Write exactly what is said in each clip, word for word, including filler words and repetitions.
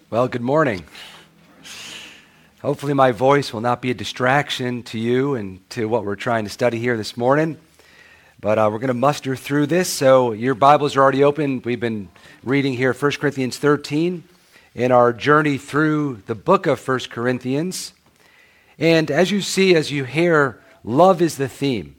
Well, good morning. Hopefully my voice will not be a distraction to you and to what we're trying to study here this morning. But uh, we're going to muster through this. So your Bibles are already open. We've been reading here First Corinthians thirteen in our journey through the book of First Corinthians. And as you see, as you hear, love is the theme.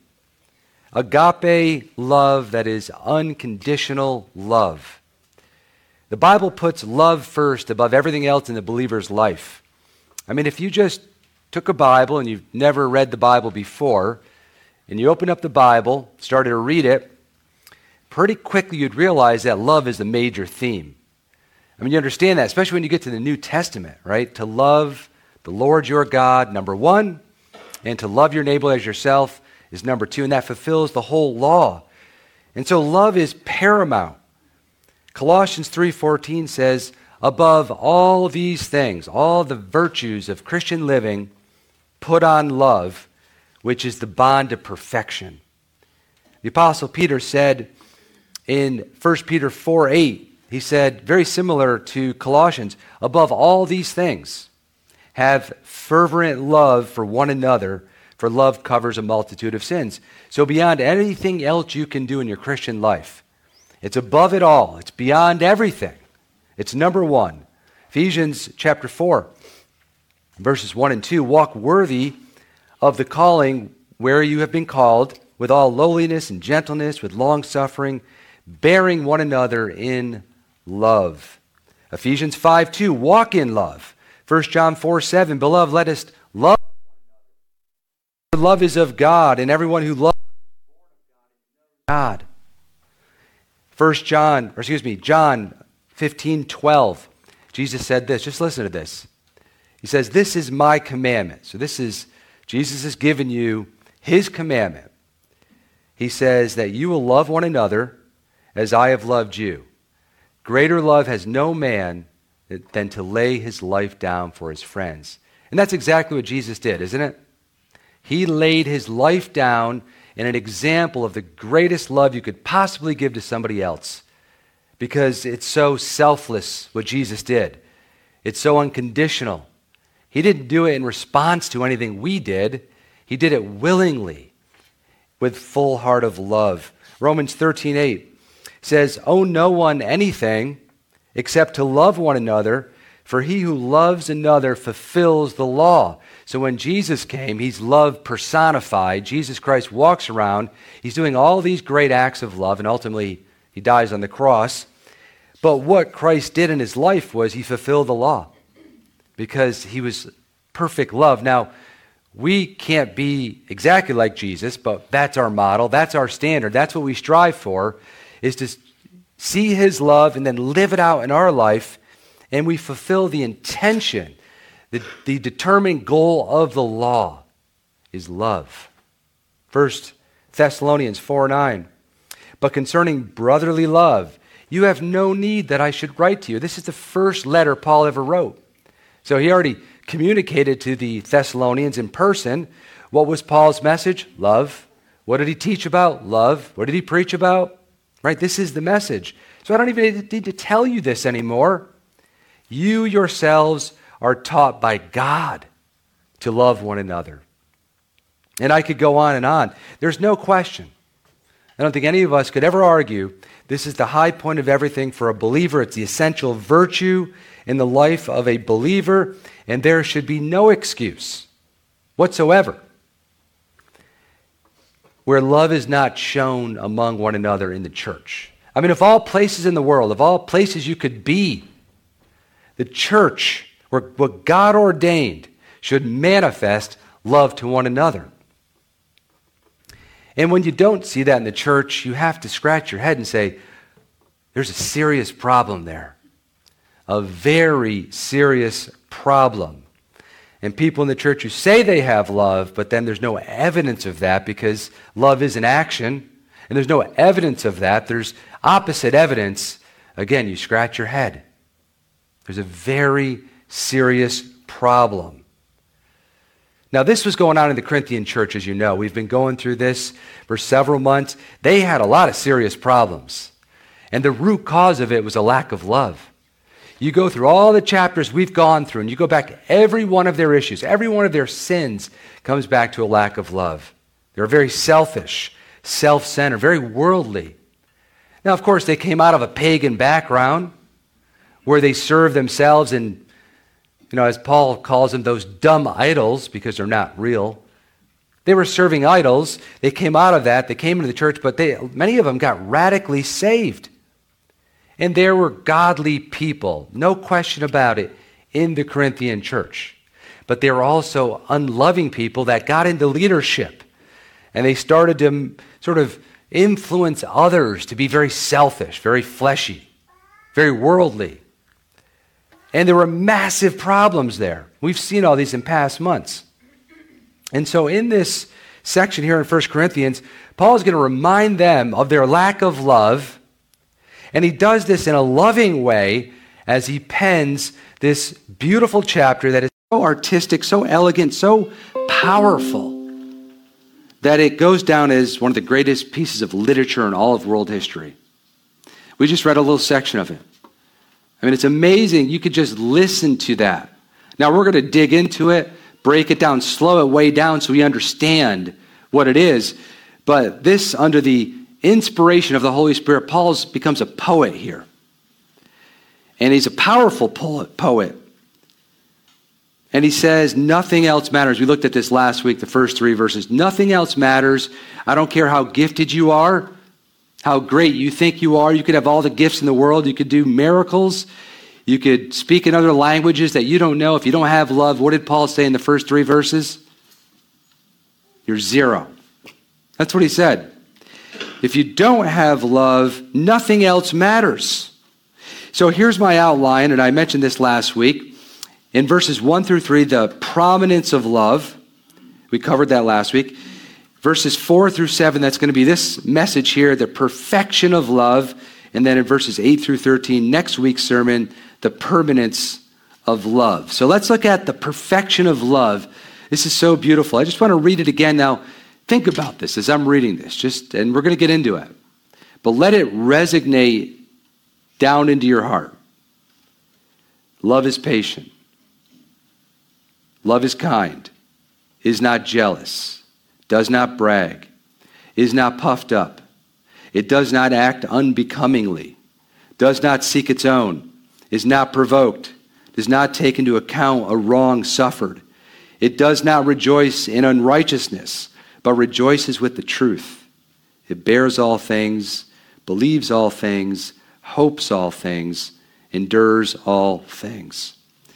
Agape love, that is unconditional love. The Bible puts love first above everything else in the believer's life. I mean, if you just took a Bible and you've never read the Bible before, and you open up the Bible, started to read it, pretty quickly you'd realize that love is the major theme. I mean, you understand that, especially when you get to the New Testament, right? To love the Lord your God, number one, and to love your neighbor as yourself is number two, and that fulfills the whole law. And so love is paramount. Colossians three fourteen says, above all these things, all the virtues of Christian living, put on love, which is the bond of perfection. The Apostle Peter said in First Peter four eight, he said, very similar to Colossians, above all these things, have fervent love for one another, for love covers a multitude of sins. So beyond anything else you can do in your Christian life, it's above it all. It's beyond everything. It's number one. Ephesians chapter four, verses one and two, walk worthy of the calling where you have been called, with all lowliness and gentleness, with long suffering, bearing one another in love. Ephesians five two, walk in love. First John four seven, beloved, let us love. Love is of God, and everyone who loves God. First John, or excuse me, John fifteen twelve. Jesus said this. Just listen to this. He says, this is my commandment. So this is, Jesus has given you his commandment. He says that you will love one another as I have loved you. Greater love has no man than to lay his life down for his friends. And that's exactly what Jesus did, isn't it? He laid his life down in an example of the greatest love you could possibly give to somebody else, because it's so selfless what Jesus did. It's so unconditional. He didn't do it in response to anything we did. He did it willingly with full heart of love. Romans thirteen eight says, owe no one anything except to love one another, for he who loves another fulfills the law. So when Jesus came, he's love personified. Jesus Christ walks around. He's doing all these great acts of love, and ultimately he dies on the cross. But what Christ did in his life was he fulfilled the law, because he was perfect love. Now, we can't be exactly like Jesus, but that's our model. That's our standard. That's what we strive for, is to see his love and then live it out in our life, and we fulfill the intention. The, the determined goal of the law is love. First Thessalonians four nine. But concerning brotherly love, you have no need that I should write to you. This is the first letter Paul ever wrote. So he already communicated to the Thessalonians in person. What was Paul's message? Love. What did he teach about? Love. What did he preach about? Right? This is the message. So I don't even need to tell you this anymore. You yourselves are taught by God to love one another. And I could go on and on. There's no question. I don't think any of us could ever argue this is the high point of everything for a believer. It's the essential virtue in the life of a believer, and there should be no excuse whatsoever where love is not shown among one another in the church. I mean, of all places in the world, of all places you could be, the church, where what God ordained, should manifest love to one another. And when you don't see that in the church, you have to scratch your head and say, there's a serious problem there. A very serious problem. And people in the church who say they have love, but then there's no evidence of that, because love is an action, and there's no evidence of that. There's opposite evidence. Again, you scratch your head. There's a very serious problem. Now, this was going on in the Corinthian church, as you know. We've been going through this for several months. They had a lot of serious problems. And the root cause of it was a lack of love. You go through all the chapters we've gone through, and you go back to every one of their issues, every one of their sins comes back to a lack of love. They're very selfish, self-centered, very worldly. Now, of course, they came out of a pagan background where they served themselves and, you know, as Paul calls them, those dumb idols, because they're not real. They were serving idols. They came out of that. They came into the church, but they, many of them got radically saved. And there were godly people, no question about it, in the Corinthian church. But there were also unloving people that got into leadership. And they started to sort of influence others to be very selfish, very fleshy, very worldly. And there were massive problems there. We've seen all these in past months. And so in this section here in First Corinthians, Paul is going to remind them of their lack of love. And he does this in a loving way as he pens this beautiful chapter that is so artistic, so elegant, so powerful, that it goes down as one of the greatest pieces of literature in all of world history. We just read a little section of it. I mean, it's amazing. You could just listen to that. Now, we're going to dig into it, break it down, slow it way down so we understand what it is. But this, under the inspiration of the Holy Spirit, Paul becomes a poet here. And he's a powerful poet. poet. And he says, nothing else matters. We looked at this last week, the first three verses. Nothing else matters. I don't care how gifted you are, how great you think you are. You could have all the gifts in the world. You could do miracles. You could speak in other languages that you don't know. If you don't have love, what did Paul say in the first three verses? You're zero. That's what he said. If you don't have love, nothing else matters. So here's my outline, and I mentioned this last week. In verses one through three, the prominence of love. We covered that last week. Verses four through seven, that's going to be this message here, the perfection of love. And then in verses eight through thirteen, next week's sermon, the permanence of love. So let's look at the perfection of love. This is so beautiful. I just want to read it again. Now, think about this as I'm reading this, just, and we're going to get into it. But let it resonate down into your heart. Love is patient. Love is kind, is not jealous, does not brag, is not puffed up. It does not act unbecomingly, does not seek its own, is not provoked, does not take into account a wrong suffered. It does not rejoice in unrighteousness, but rejoices with the truth. It bears all things, believes all things, hopes all things, endures all things.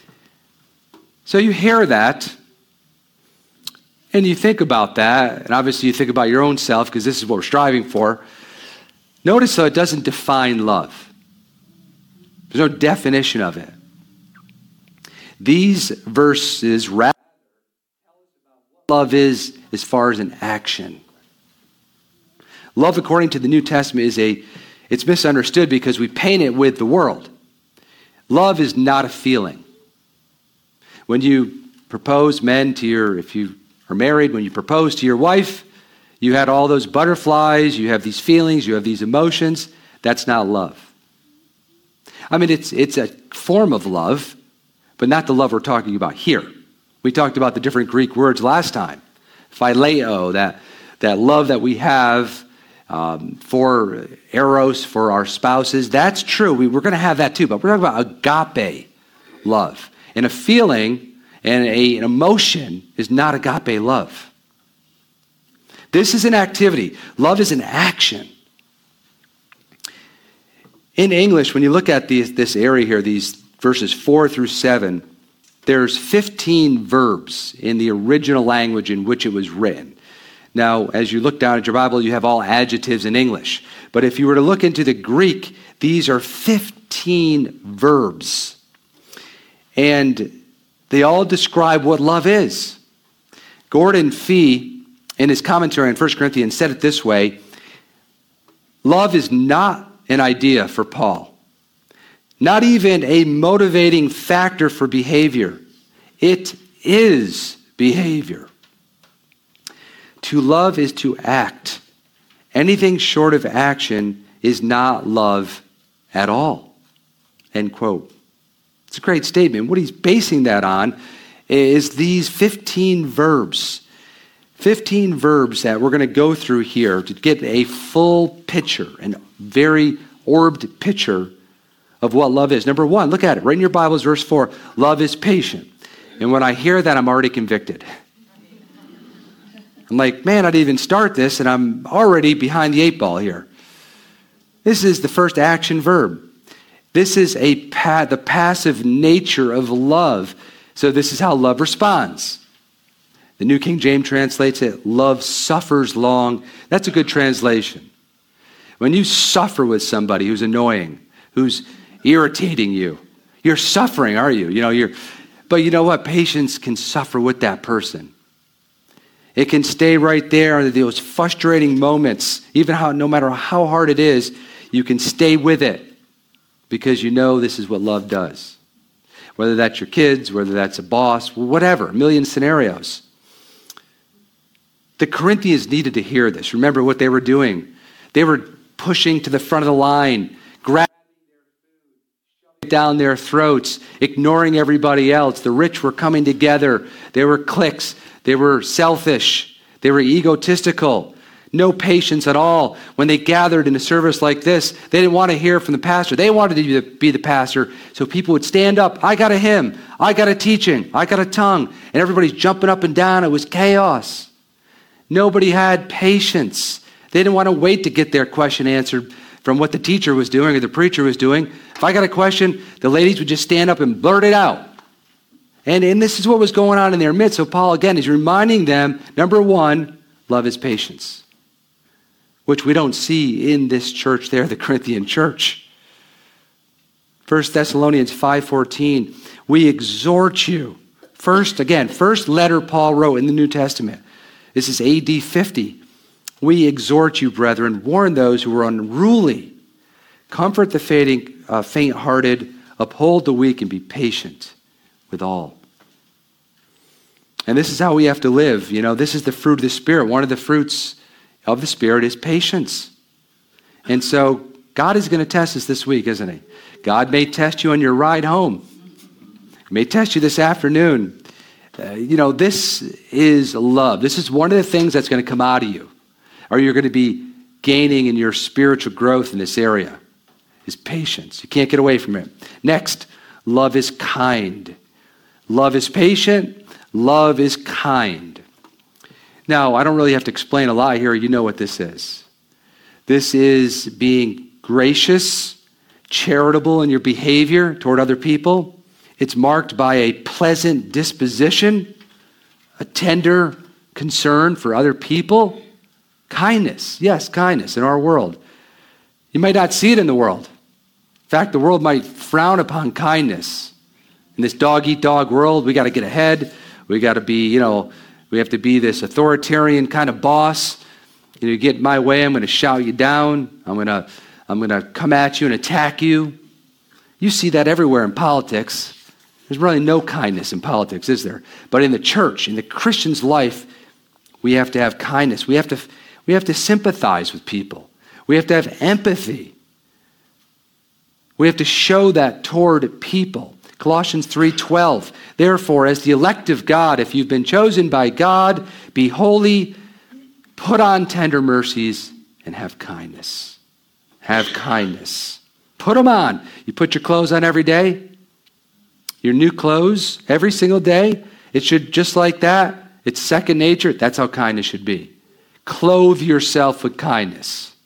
So you hear that, and you think about that, and obviously you think about your own self, because this is what we're striving for. Notice, though, it doesn't define love. There's no definition of it. These verses rather tell us about what love is as far as an action. Love, according to the New Testament, is a, it's misunderstood because we paint it with the world. Love is not a feeling. When you propose, men, to your, if you are married, when you propose to your wife, you had all those butterflies, you have these feelings, you have these emotions. That's not love. I mean, it's it's a form of love, but not the love we're talking about here. We talked about the different Greek words last time. Phileo, that, that love that we have um, for eros, for our spouses. That's true. We, we're going to have that too, but we're talking about agape love. And a feeling and a, an emotion is not agape love. This is an activity. Love is an action. In English, when you look at these, this area here, these verses four through seven, there's fifteen verbs in the original language in which it was written. Now, as you look down at your Bible, you have all adjectives in English. But if you were to look into the Greek, these are fifteen verbs. And they all describe what love is. Gordon Fee, in his commentary on First Corinthians, said it this way: love is not an idea for Paul, not even a motivating factor for behavior. It is behavior. To love is to act. Anything short of action is not love at all. End quote. It's a great statement. What he's basing that on is these fifteen verbs. fifteen verbs that we're going to go through here to get a full picture, and very orbed picture of what love is. Number one, look at it. Right in your Bibles, verse four. Love is patient. And when I hear that, I'm already convicted. I'm like, man, I didn't even start this, and I'm already behind the eight ball here. This is the first action verb. This is a pa- the passive nature of love. So this is how love responds. The New King James translates it, love suffers long. That's a good translation. When you suffer with somebody who's annoying, who's irritating you, you're suffering, are you? You know, you're, but you know what? Patience can suffer with that person. It can stay right there in those frustrating moments, even how, no matter how hard it is, you can stay with it because you know this is what love does. Whether that's your kids, whether that's a boss, whatever, a million scenarios. The Corinthians needed to hear this. Remember what they were doing. They were pushing to the front of the line, grabbing their food, shoving it down their throats, ignoring everybody else. The rich were coming together. They were cliques. They were selfish. They were egotistical. No patience at all. When they gathered in a service like this, they didn't want to hear from the pastor. They wanted to be the, be the pastor. So people would stand up. I got a hymn. I got a teaching. I got a tongue. And everybody's jumping up and down. It was chaos. Nobody had patience. They didn't want to wait to get their question answered from what the teacher was doing or the preacher was doing. If I got a question, the ladies would just stand up and blurt it out. And, and this is what was going on in their midst. So Paul, again, is reminding them, number one, love is patience, which we don't see in this church there, the Corinthian church. First Thessalonians five fourteen, we exhort you. First, again, first letter Paul wrote in the New Testament. This is A D fifty. We exhort you, brethren, warn those who are unruly, comfort the fainting, uh, faint-hearted, uphold the weak, and be patient with all. And this is how we have to live. You know, this is the fruit of the Spirit. One of the fruits of the Spirit is patience. And so God is going to test us this week, isn't he? God may test you on your ride home. He may test you this afternoon. Uh, you know, this is love. This is one of the things that's going to come out of you. Or you're going to be gaining in your spiritual growth in this area. Is patience. You can't get away from it. Next, love is kind. Love is patient. Love is kind. Now, I don't really have to explain a lot here. You know what this is. This is being gracious, charitable in your behavior toward other people. It's marked by a pleasant disposition, a tender concern for other people. Kindness. Yes, kindness in our world. You might not see it in the world. In fact, the world might frown upon kindness. In this dog-eat-dog world, we got to get ahead. We got to be, you know, we have to be this authoritarian kind of boss. You know, you get my way, I'm going to shout you down. I'm going to, I'm going to come at you and attack you. You see that everywhere in politics. There's really no kindness in politics, is there? But in the church, in the Christian's life, we have to have kindness. We have to, we have to sympathize with people. We have to have empathy. We have to show that toward people. Colossians three twelve, therefore, as the elect of God, if you've been chosen by God, be holy, put on tender mercies, and have kindness. Have kindness. Put them on. You put your clothes on every day, your new clothes every single day. It should, just like that, it's second nature. That's how kindness should be. Clothe yourself with kindness.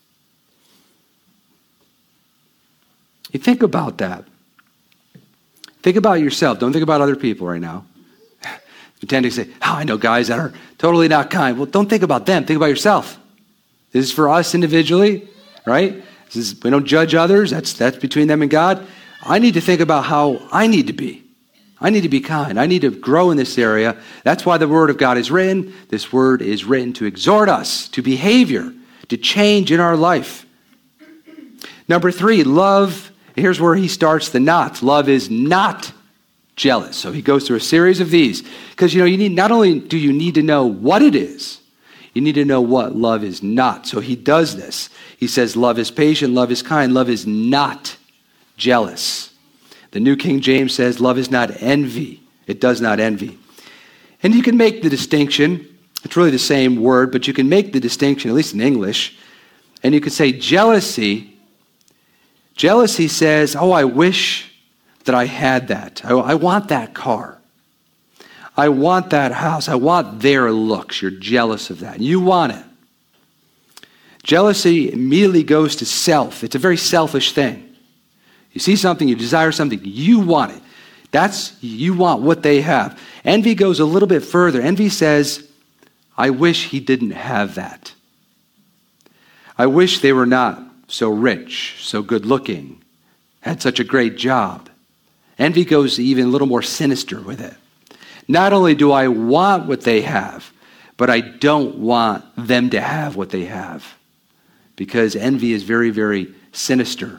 You think about that. Think about yourself. Don't think about other people right now. You tend to say, oh, I know guys that are totally not kind. Well, don't think about them. Think about yourself. This is for us individually, right? This is, we don't judge others. That's, that's between them and God. I need to think about how I need to be. I need to be kind. I need to grow in this area. That's why the Word of God is written. This Word is written to exhort us to behavior, to change in our life. Number three, love. Here's where he starts the not. Love is not jealous. So he goes through a series of these. Because, you know, you need, not only do you need to know what it is, you need to know what love is not. So he does this. He says love is patient, love is kind, love is not jealous. The New King James says, love is not envy. It does not envy. And you can make the distinction. It's really the same word, but you can make the distinction, at least in English. And you could say jealousy. Jealousy says, oh, I wish that I had that. I, I want that car. I want that house. I want their looks. You're jealous of that. You want it. Jealousy immediately goes to self. It's a very selfish thing. You see something, you desire something, you want it. That's, you want what they have. Envy goes a little bit further. Envy says, I wish he didn't have that. I wish they were not so rich, so good looking, had such a great job. Envy goes even a little more sinister with it. Not only do I want what they have, but I don't want them to have what they have. Because envy is very, very sinister.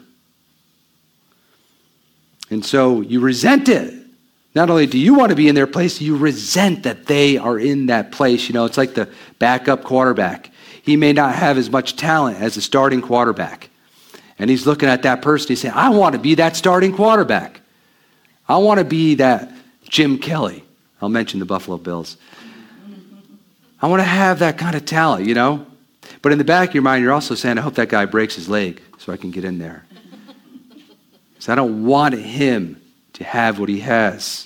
And so you resent it. Not only do you want to be in their place, you resent that they are in that place. You know, it's like the backup quarterback. He may not have as much talent as the starting quarterback. And he's looking at that person, he's saying, I want to be that starting quarterback. I want to be that Jim Kelly. I'll mention the Buffalo Bills. I want to have that kind of talent, you know. But in the back of your mind, you're also saying, I hope that guy breaks his leg so I can get in there. So I don't want him to have what he has.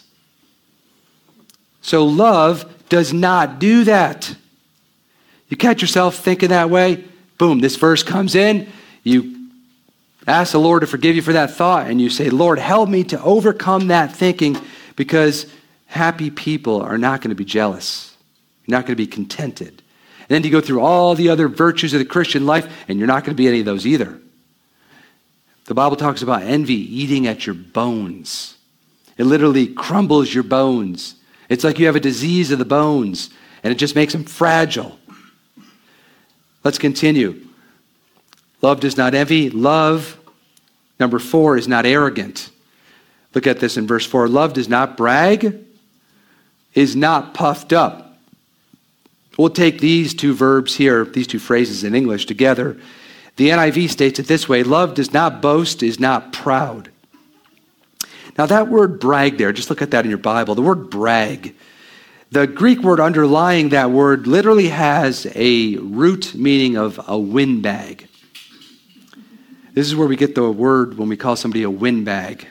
So love does not do that. You catch yourself thinking that way, boom, this verse comes in, you ask the Lord to forgive you for that thought, and you say, Lord, help me to overcome that thinking, because happy people are not going to be jealous. You're not going to be contented. And then you go through all the other virtues of the Christian life, and you're not going to be any of those either. The Bible talks about envy eating at your bones. It literally crumbles your bones. It's like you have a disease of the bones, and it just makes them fragile. Let's continue. Love does not envy. Love, number four, is not arrogant. Look at this in verse four. Love does not brag, is not puffed up. We'll take these two verbs here, these two phrases in English together. The N I V states it this way: love does not boast, is not proud. Now that word brag there, just look at that in your Bible. The word brag, the Greek word underlying that word literally has a root meaning of a windbag. This is where we get the word when we call somebody a windbag.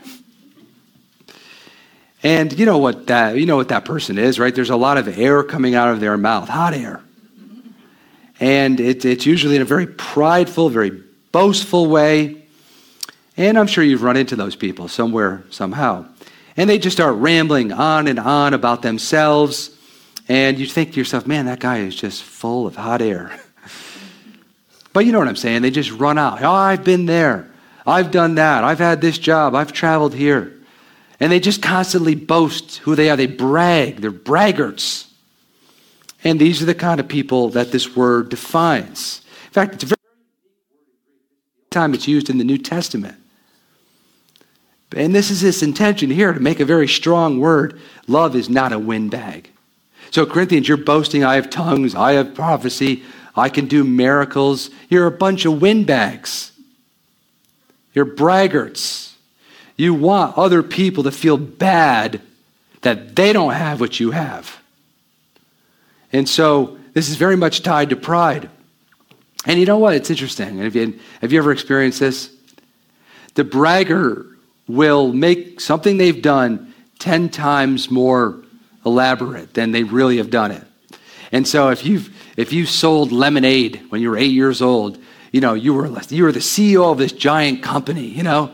And you know what that you know what that person is, right? There's a lot of air coming out of their mouth, hot air. And it, it's usually in a very prideful, very boastful way. And I'm sure you've run into those people somewhere, somehow. And they just start rambling on and on about themselves. And you think to yourself, man, that guy is just full of hot air. But you know what I'm saying? They just run out. Oh, I've been there. I've done that. I've had this job. I've traveled here. And they just constantly boast who they are. They brag. They're braggarts. And these are the kind of people that this word defines. In fact, it's a very time it's used in the New Testament. And this is its intention here, to make a very strong word. Love is not a windbag. So Corinthians, you're boasting, I have tongues, I have prophecy, I can do miracles. You're a bunch of windbags. You're braggarts. You want other people to feel bad that they don't have what you have. And so this is very much tied to pride. And you know what? It's interesting. Have you, have you ever experienced this? The bragger will make something they've done ten times more elaborate than they really have done it. And so if you've if you sold lemonade when you were eight years old, you know, you were you were the C E O of this giant company, you know,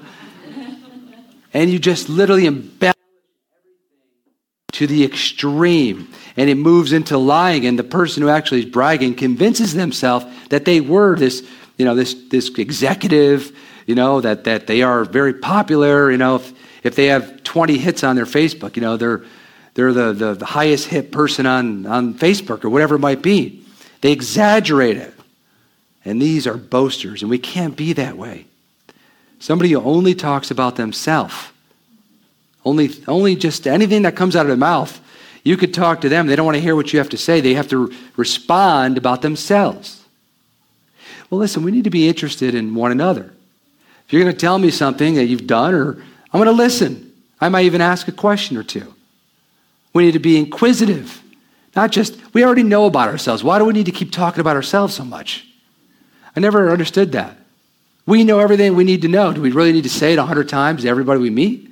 and you just literally embellish everything to the extreme, and it moves into lying, and the person who actually is bragging convinces themselves that they were this, you know, this this executive, you know, that that they are very popular, you know, if if they have twenty hits on their Facebook, you know, they're they're the, the, the highest hit person on, on Facebook or whatever it might be. They exaggerate it. And these are boasters, and we can't be that way. Somebody who only talks about themselves, only, only just anything that comes out of their mouth, you could talk to them. They don't want to hear what you have to say. They have to respond about themselves. Well, listen, we need to be interested in one another. If you're going to tell me something that you've done, or I'm going to listen. I might even ask a question or two. We need to be inquisitive. Not just, we already know about ourselves. Why do we need to keep talking about ourselves so much? I never understood that. We know everything we need to know. Do we really need to say it a hundred times to everybody we meet?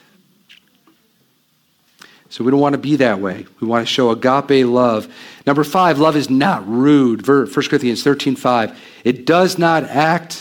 So we don't want to be that way. We want to show agape love. Number five, love is not rude. First Corinthians thirteen five. It does not act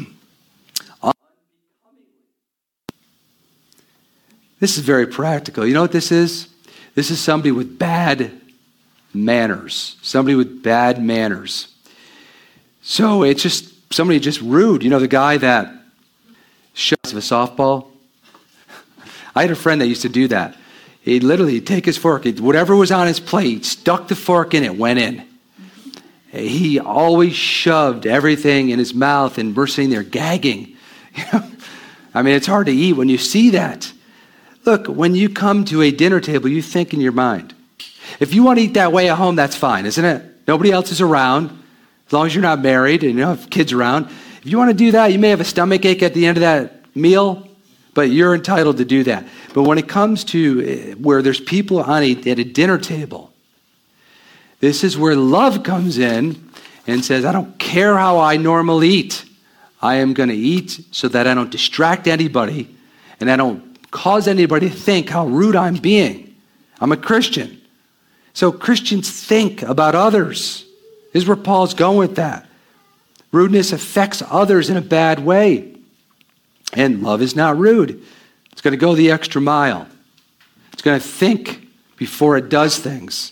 This is very practical. You know what this is? This is somebody with bad manners. Somebody with bad manners. So it's just somebody just rude. You know, the guy that shoves a softball? I had a friend that used to do that. He'd literally take his fork, whatever was on his plate, stuck the fork in it, went in. He always shoved everything in his mouth, and we're sitting there gagging. I mean, it's hard to eat when you see that. Look, when you come to a dinner table, you think in your mind. If you want to eat that way at home, that's fine, isn't it? Nobody else is around, as long as you're not married and you don't have kids around. If you want to do that, you may have a stomach ache at the end of that meal, but you're entitled to do that. But when it comes to where there's people on a, at a dinner table, this is where love comes in and says, I don't care how I normally eat. I am going to eat so that I don't distract anybody and I don't cause anybody to think how rude I'm being. I'm a Christian. So Christians think about others. This is where Paul's going with that. Rudeness affects others in a bad way. And love is not rude. It's going to go the extra mile. It's going to think before it does things.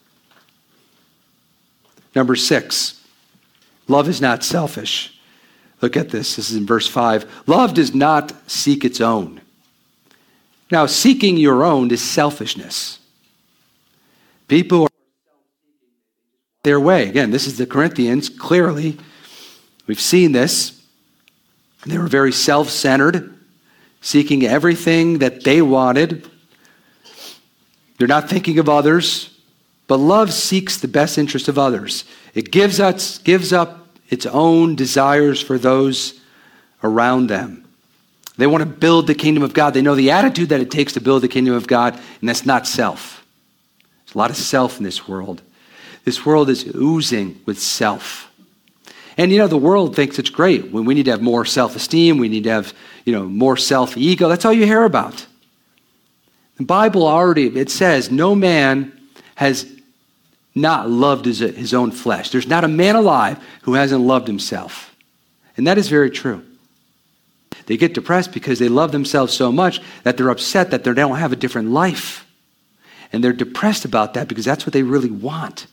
Number six, love is not selfish. Look at this. This is in verse five. Love does not seek its own. Now, seeking your own is selfishness. People are their way. Again, this is the Corinthians, clearly. We've seen this. They were very self-centered, seeking everything that they wanted. They're not thinking of others, but love seeks the best interest of others. It gives us, gives up its own desires for those around them. They want to build the kingdom of God. They know the attitude that it takes to build the kingdom of God, and that's not self. There's a lot of self in this world. This world is oozing with self. And, you know, the world thinks it's great. When we need to have more self-esteem, we need to have, you know, more self-ego. That's all you hear about. The Bible already, it says, no man has not loved his, his own flesh. There's not a man alive who hasn't loved himself. And that is very true. They get depressed because they love themselves so much that they're upset that they don't have a different life. And they're depressed about that because that's what they really want.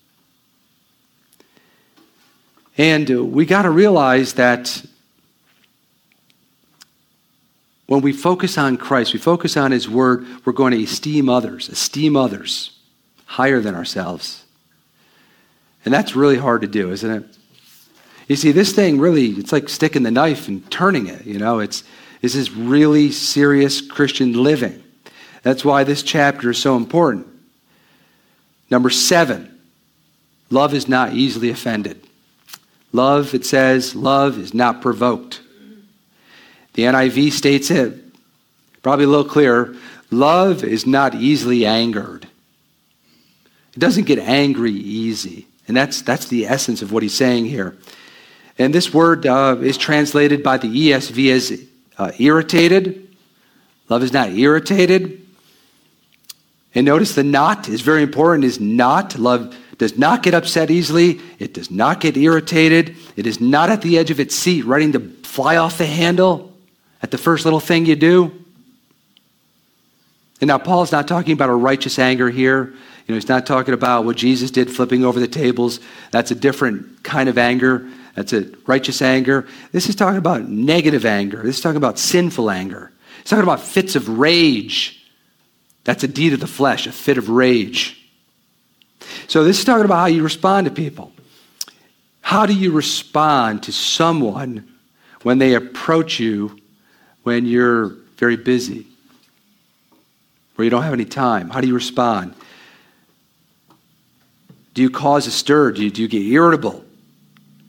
And uh, we got to realize that when we focus on Christ, we focus on His Word, we're going to esteem others, esteem others higher than ourselves. And that's really hard to do, isn't it? You see, this thing really, it's like sticking the knife and turning it, you know. It's, this is really serious Christian living. That's why this chapter is so important. Number seven, love is not easily offended. Love, it says, love is not provoked. The N I V states it probably a little clearer. Love is not easily angered. It doesn't get angry easy. And that's, that's the essence of what he's saying here. And this word uh, is translated by the E S V as uh, irritated. Love is not irritated. And notice the not is very important, is not. Love does not get upset easily. It does not get irritated. It is not at the edge of its seat, ready to fly off the handle at the first little thing you do. And now Paul's not talking about a righteous anger here. You know, he's not talking about what Jesus did, flipping over the tables. That's a different kind of anger. That's a righteous anger. This is talking about negative anger. This is talking about sinful anger. He's talking about fits of rage. That's a deed of the flesh, a fit of rage. So this is talking about how you respond to people. How do you respond to someone when they approach you when you're very busy, where you don't have any time? How do you respond? Do you cause a stir? Do you, do you get irritable?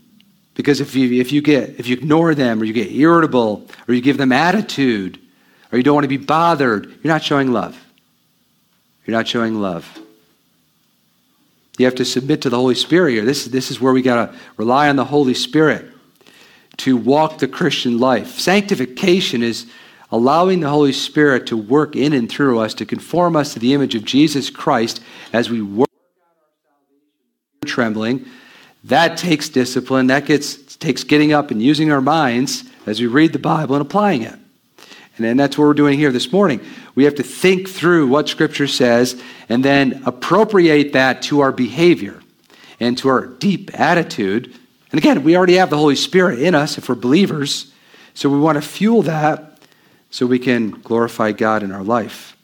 Because if you if you get if you ignore them, or you get irritable, or you give them attitude, or you don't want to be bothered, you're not showing love. You're not showing love. You have to submit to the Holy Spirit here. This, this is where we got to rely on the Holy Spirit to walk the Christian life. Sanctification is allowing the Holy Spirit to work in and through us to conform us to the image of Jesus Christ as we work trembling. That takes discipline. That gets takes getting up and using our minds as we read the Bible and applying it. And then that's what we're doing here this morning. We have to think through what Scripture says and then appropriate that to our behavior and to our deep attitude. And again, we already have the Holy Spirit in us if we're believers. So we want to fuel that so we can glorify God in our life.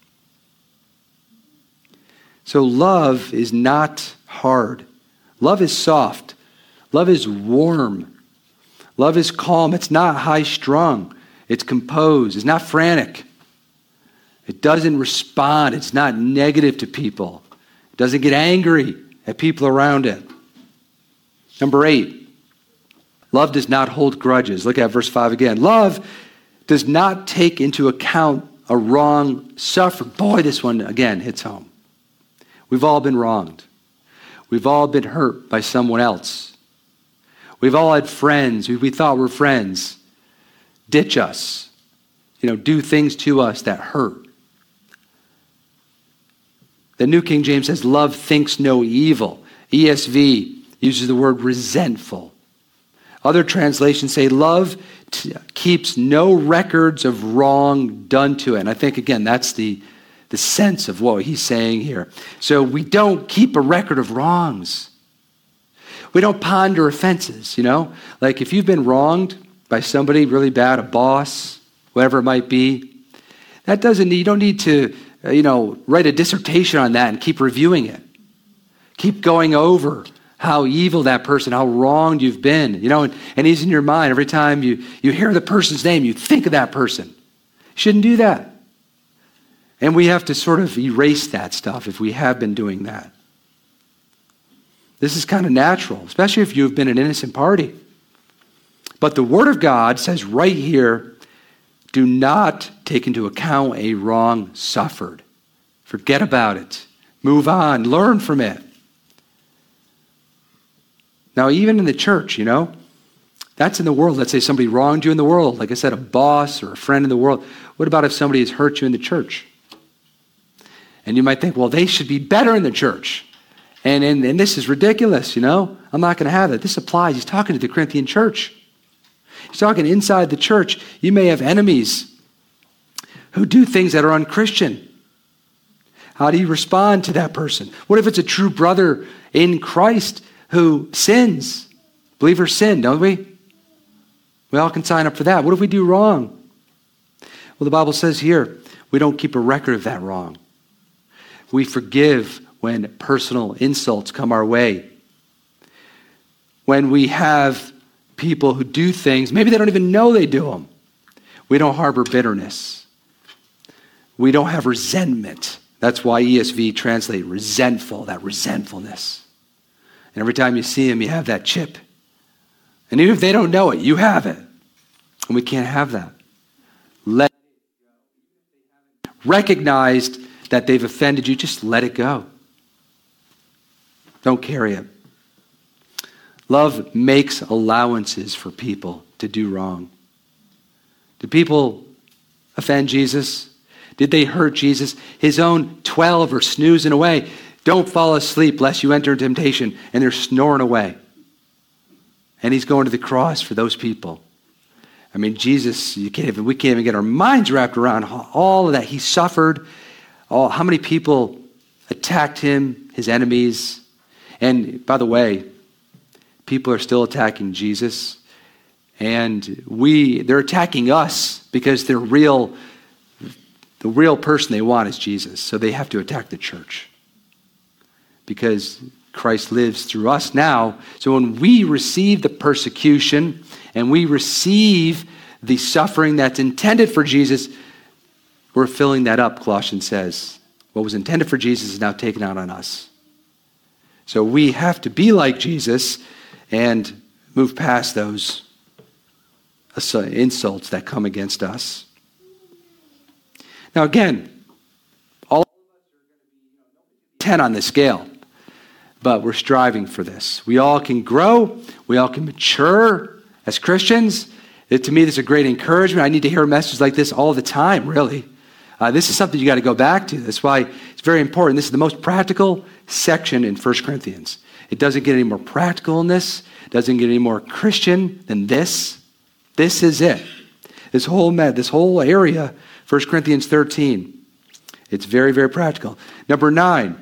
So love is not hard. Love is soft. Love is warm. Love is calm. It's not high-strung. It's composed. It's not frantic. It doesn't respond. It's not negative to people. It doesn't get angry at people around it. Number eight, love does not hold grudges. Look at verse five again. Love does not take into account a wrong suffered. Boy, this one again hits home. We've all been wronged. We've all been hurt by someone else. We've all had friends who we thought were friends ditch us, you know, do things to us that hurt. The New King James says, love thinks no evil. E S V uses the word resentful. Other translations say, love t- keeps no records of wrong done to it. And I think, again, that's the, the sense of what he's saying here. So we don't keep a record of wrongs. We don't ponder offenses, you know? Like if you've been wronged by somebody really bad, a boss, whatever it might be, that doesn't need, you don't need to, uh, you know, write a dissertation on that and keep reviewing it. Keep going over how evil that person, how wronged you've been, you know, and, and he's in your mind. Every time you, you hear the person's name, you think of that person. You shouldn't do that. And we have to sort of erase that stuff if we have been doing that. This is kind of natural, especially if you've been an innocent party. But the Word of God says right here, do not take into account a wrong suffered. Forget about it. Move on. Learn from it. Now, even in the church, you know, that's in the world. Let's say somebody wronged you in the world. Like I said, a boss or a friend in the world. What about if somebody has hurt you in the church? And you might think, well, they should be better in the church. And, and, and this is ridiculous, you know. I'm not going to have that. This applies. He's talking to the Corinthian church. He's talking inside the church. You may have enemies who do things that are unchristian. How do you respond to that person? What if it's a true brother in Christ who sins? Believers sin, don't we? We all can sign up for that. What if we do wrong? Well, the Bible says here, we don't keep a record of that wrong. We forgive when personal insults come our way. When we have people who do things, maybe they don't even know they do them. We don't harbor bitterness. We don't have resentment. That's why E S V translate resentful, that resentfulness. And every time you see them, you have that chip. And even if they don't know it, you have it. And we can't have that. Let recognized that they've offended you, just let it go. Don't carry it. Love makes allowances for people to do wrong. Do people offend Jesus? Did they hurt Jesus? His own twelve are snoozing away. Don't fall asleep lest you enter temptation. And they're snoring away. And he's going to the cross for those people. I mean, Jesus, you can't even, we can't even get our minds wrapped around all of that. He suffered. All, how many people attacked him, his enemies? And by the way, people are still attacking Jesus. And we, they're attacking us because they're real, the real person they want is Jesus. So they have to attack the church. Because Christ lives through us now. So when we receive the persecution and we receive the suffering that's intended for Jesus, we're filling that up, Colossians says. What was intended for Jesus is now taken out on us. So we have to be like Jesus and move past those insults that come against us. Now again, all of us are going to be ten on the scale, but we're striving for this. We all can grow. We all can mature as Christians. It, to me, this is a great encouragement. I need to hear a message like this all the time, really. Uh, this is something you got to go back to. That's why it's very important. This is the most practical section in First Corinthians. It doesn't get any more practical than this. It doesn't get any more Christian than this. This is it. This whole med, this whole area, First Corinthians thirteen. It's very, very practical. Number nine.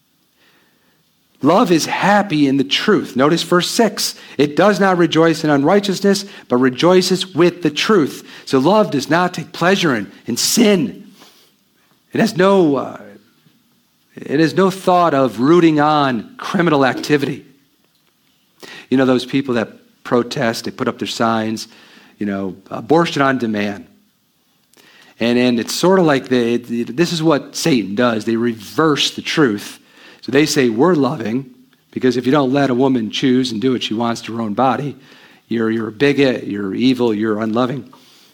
Love is happy in the truth. Notice verse six. It does not rejoice in unrighteousness, but rejoices with the truth. So love does not take pleasure in, in sin. It has no, uh, it has no thought of rooting on criminal activity. You know, those people that protest, they put up their signs, you know, abortion on demand. And, and it's sort of like, the, it, this is what Satan does. They reverse the truth. So they say we're loving because if you don't let a woman choose and do what she wants to her own body, you're, you're a bigot, you're evil, you're unloving.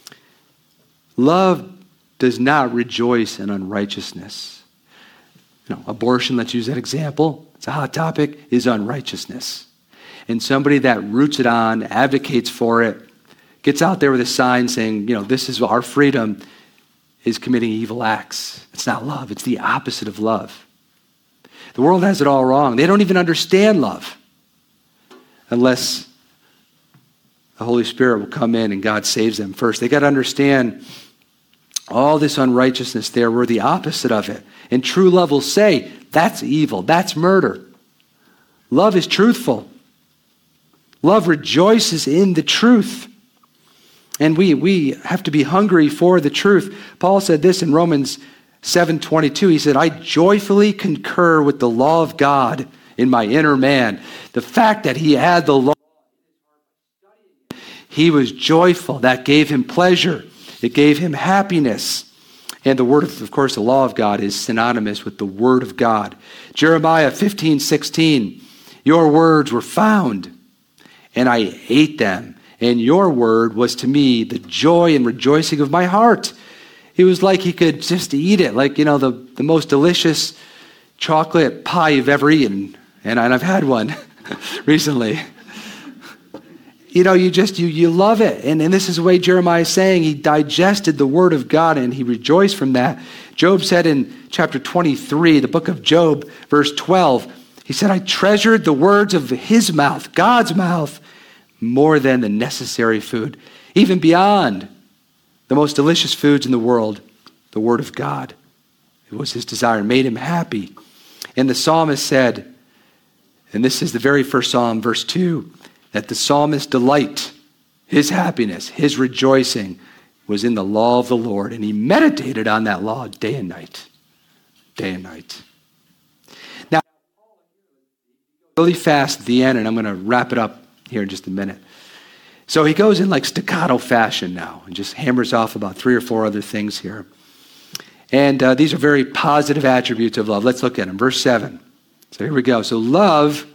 Love does not rejoice in unrighteousness. You know, abortion, let's use that example. It's a hot topic, is unrighteousness. And somebody that roots it on, advocates for it, gets out there with a sign saying, you know, this is our freedom, is committing evil acts. It's not love. It's the opposite of love. The world has it all wrong. They don't even understand love unless the Holy Spirit will come in and God saves them first. They got to understand all this unrighteousness there. We're the opposite of it. And true love will say, that's evil. That's murder. Love is truthful. Love rejoices in the truth. And we, we have to be hungry for the truth. Paul said this in Romans seven twenty-two, he said, I joyfully concur with the law of God in my inner man. The fact that he had the law, he was joyful. That gave him pleasure. It gave him happiness. And the word of, of course, the law of God is synonymous with the word of God. Jeremiah fifteen sixteen, your words were found, and I ate them. And your word was to me the joy and rejoicing of my heart. It was like he could just eat it, like, you know, the, the most delicious chocolate pie you've ever eaten. And, and I've had one recently. You know, you just, you you love it. And, and this is the way Jeremiah is saying. He digested the word of God and he rejoiced from that. Job said in chapter twenty-three, the book of Job, verse twelve, he said, I treasured the words of his mouth, God's mouth, more than the necessary food, even beyond the most delicious foods in the world, the word of God. It was his desire, made him happy. And the psalmist said, and this is the very first psalm, verse two, that the psalmist's delight, his happiness, his rejoicing was in the law of the Lord. And he meditated on that law day and night, day and night. Now, really fast at the end, and I'm going to wrap it up here in just a minute. So he goes in like staccato fashion now and just hammers off about three or four other things here. And uh, these are very positive attributes of love. Let's look at them. Verse seven. So here we go. So love,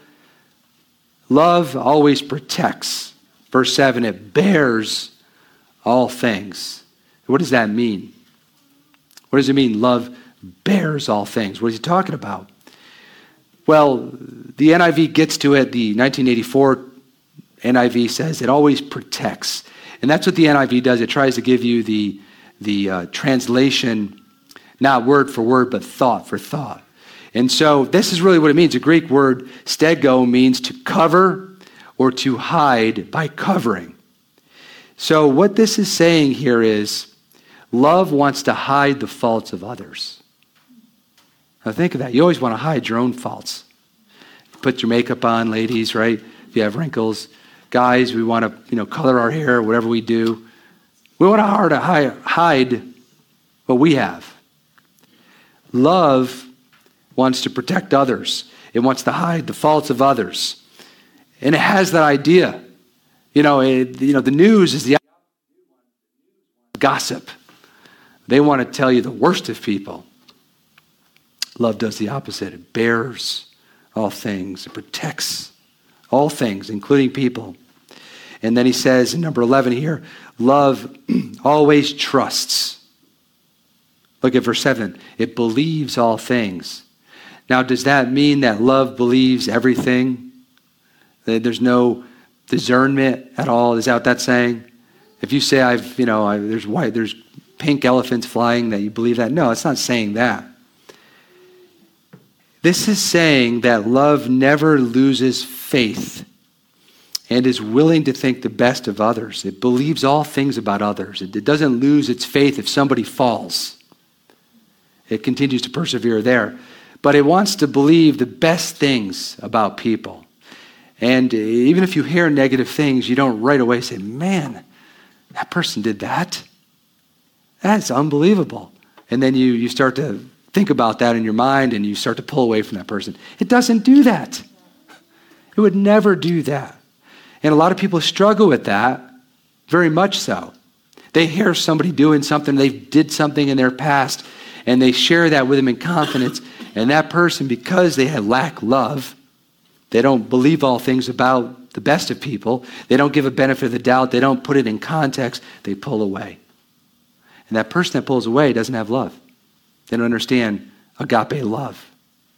love always protects. Verse seven, it bears all things. What does that mean? What does it mean, love bears all things? What is he talking about? Well, the N I V gets to it. The nineteen eighty-four N I V says it always protects. And that's what the N I V does. It tries to give you the, the uh, translation, not word for word, but thought for thought. And so this is really what it means. The Greek word stego means to cover or to hide by covering. So what this is saying here is love wants to hide the faults of others. Now think of that. You always want to hide your own faults. Put your makeup on, ladies, right? If you have wrinkles. Guys, we want to, you know, color our hair, whatever we do. We want to hide what we have. Love wants to protect others. It wants to hide the faults of others. And it has that idea. You know, it, you know, the news is the gossip. They want to tell you the worst of people. Love does the opposite. It bears all things. It protects all things, including people. And then he says in number eleven here, love always trusts. Look at verse seven. It believes all things. Now, does that mean that love believes everything? That there's no discernment at all? Is that what that's saying? If you say, I've, you know, I, there's white, there's pink elephants flying, that you believe that? No, it's not saying that. This is saying that love never loses faith and is willing to think the best of others. It believes all things about others. It, it doesn't lose its faith if somebody falls. It continues to persevere there. But it wants to believe the best things about people. And even if you hear negative things, you don't right away say, man, that person did that. That's unbelievable. And then you, you start to think about that in your mind and you start to pull away from that person. It doesn't do that. It would never do that. And a lot of people struggle with that, very much so. They hear somebody doing something, they did something in their past, and they share that with them in confidence. And that person, because they have lack love, they don't believe all things about the best of people, they don't give a benefit of the doubt, they don't put it in context, they pull away. And that person that pulls away doesn't have love. They don't understand agape love.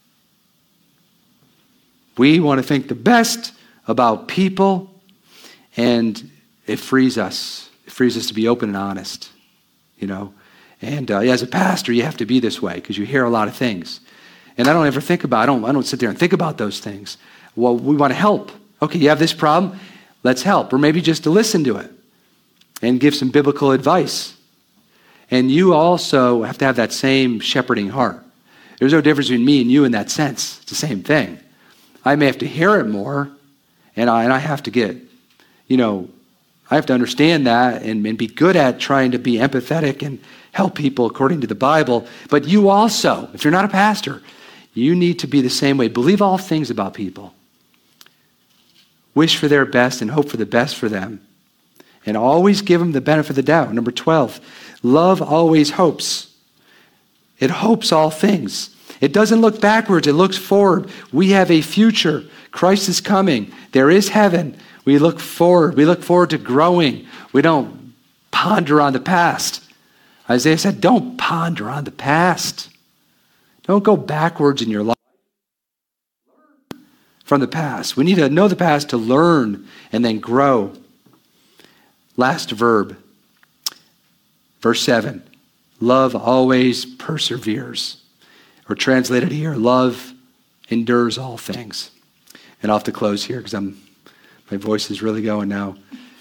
We want to think the best about people, and it frees us. It frees us to be open and honest, you know. And uh, as a pastor, you have to be this way because you hear a lot of things. And I don't ever think about, I don't, I don't sit there and think about those things. Well, we want to help. Okay, you have this problem, let's help. Or maybe just to listen to it and give some biblical advice. And you also have to have that same shepherding heart. There's no difference between me and you in that sense. It's the same thing. I may have to hear it more, and I, and I have to get, you know, I have to understand that and, and be good at trying to be empathetic and help people according to the Bible. But you also, if you're not a pastor, you need to be the same way. Believe all things about people. Wish for their best and hope for the best for them. And always give them the benefit of the doubt. Number twelve, love always hopes. It hopes all things. It doesn't look backwards, it looks forward. We have a future. Christ is coming. There is heaven. We look forward. We look forward to growing. We don't ponder on the past. Isaiah said, don't ponder on the past. Don't go backwards in your life. Learn from the past. We need to know the past to learn and then grow. Last verb, verse seven. Love always perseveres. Or translated here, love endures all things. And I'll have to close here because I'm my voice is really going now.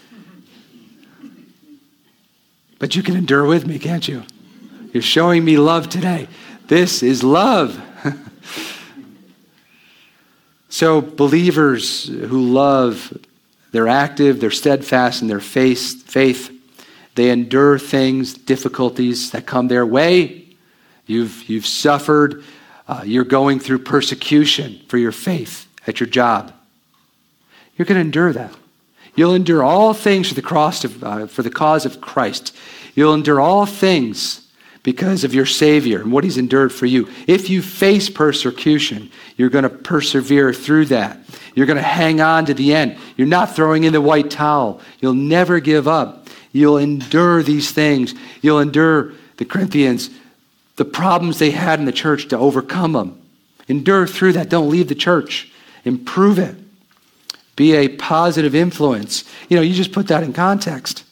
But you can endure with me, can't you? You're showing me love today. This is love. So believers who love, they're active, they're steadfast in their faith. faith. They endure things, difficulties that come their way. You've, you've suffered. Uh, you're going through persecution for your faith at your job. You're going to endure that. You'll endure all things for the cross of, uh, for the cause of Christ. You'll endure all things because of your Savior and what he's endured for you. If you face persecution, you're going to persevere through that. You're going to hang on to the end. You're not throwing in the white towel. You'll never give up. You'll endure these things. You'll endure, the Corinthians, the problems they had in the church to overcome them. Endure through that. Don't leave the church. Improve it. Be a positive influence. You know, you just put that in context.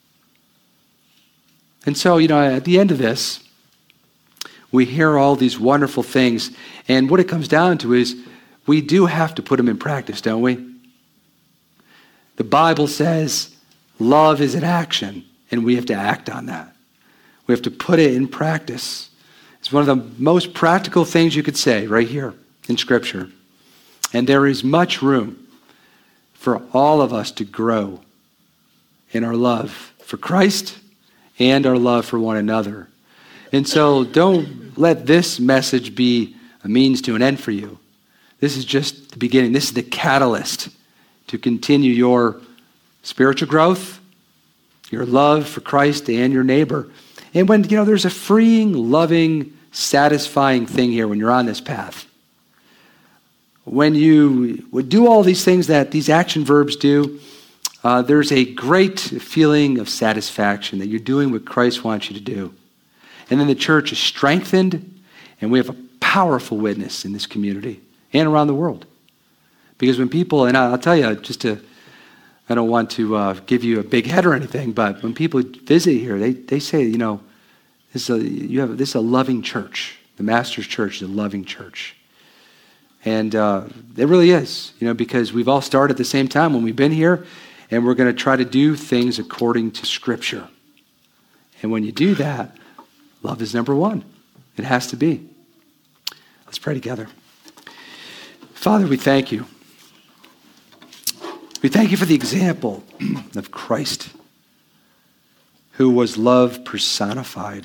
And so, you know, at the end of this, we hear all these wonderful things. And what it comes down to is we do have to put them in practice, don't we? The Bible says love is an action, and we have to act on that. We have to put it in practice. It's one of the most practical things you could say right here in Scripture. And there is much room for all of us to grow in our love for Christ and our love for one another. And so don't let this message be a means to an end for you. This is just the beginning. This is the catalyst to continue your spiritual growth, your love for Christ and your neighbor. And when, you know, there's a freeing, loving, satisfying thing here when you're on this path. When you would do all these things that these action verbs do, uh, there's a great feeling of satisfaction that you're doing what Christ wants you to do. And then the church is strengthened, and we have a powerful witness in this community and around the world. Because when people, and I'll tell you, just to, I don't want to uh, give you a big head or anything, but when people visit here, they, they say, you know, this is, a, you have, this is a loving church. The Master's Church is a loving church. And uh, it really is, you know, because we've all started at the same time when we've been here, and we're going to try to do things according to Scripture. And when you do that, love is number one. It has to be. Let's pray together. Father, we thank you. We thank you for the example of Christ, who was love personified.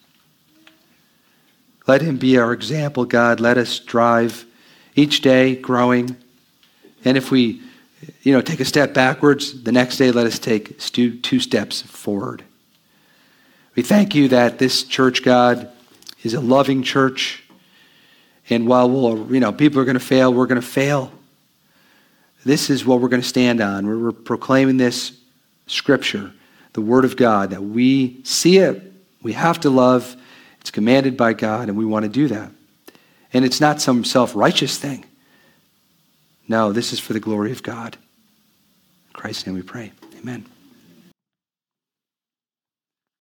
Let him be our example, God. Let us strive each day growing. And if we, you know, take a step backwards, the next day let us take two, two steps forward. We thank you that this church, God, is a loving church. And while we'll, you know, people are going to fail, we're going to fail. This is what we're going to stand on. We're, we're proclaiming this Scripture, the Word of God, that we see it, we have to love. It's commanded by God, and we want to do that. And it's not some self-righteous thing. No, this is for the glory of God. In Christ's name we pray. Amen.